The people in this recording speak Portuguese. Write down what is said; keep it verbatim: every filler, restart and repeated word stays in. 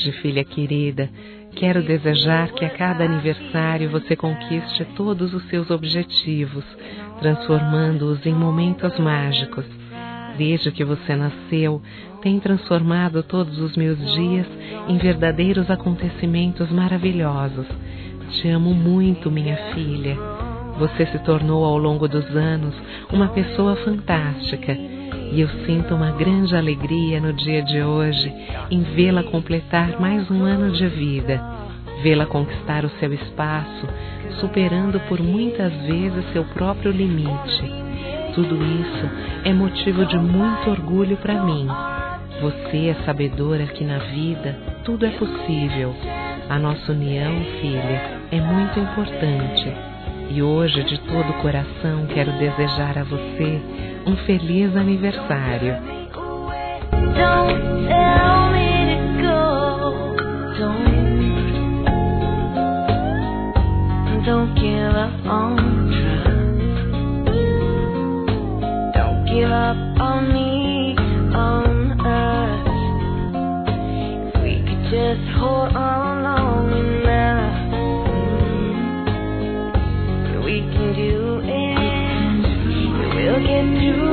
Hoje, filha querida, quero desejar que a cada aniversário você conquiste todos os seus objetivos, transformando-os em momentos mágicos. Desde que você nasceu, tem transformado todos os meus dias em verdadeiros acontecimentos maravilhosos. Te amo muito, minha filha. Você se tornou ao longo dos anos uma pessoa fantástica e eu sinto uma grande alegria no dia de hoje em vê-la completar mais um ano de vida, vê-la conquistar o seu espaço, superando por muitas vezes seu próprio limite. Tudo isso é motivo de muito orgulho para mim. Você é sabedora que na vida tudo é possível. A nossa união, filha, é muito importante. E hoje, de todo o coração, quero desejar a você um feliz aniversário. Don't tell me to go. Don't, don't give up on trust. Don't give up on me, on us. If we could just hold on long enough, we can do it. We'll get through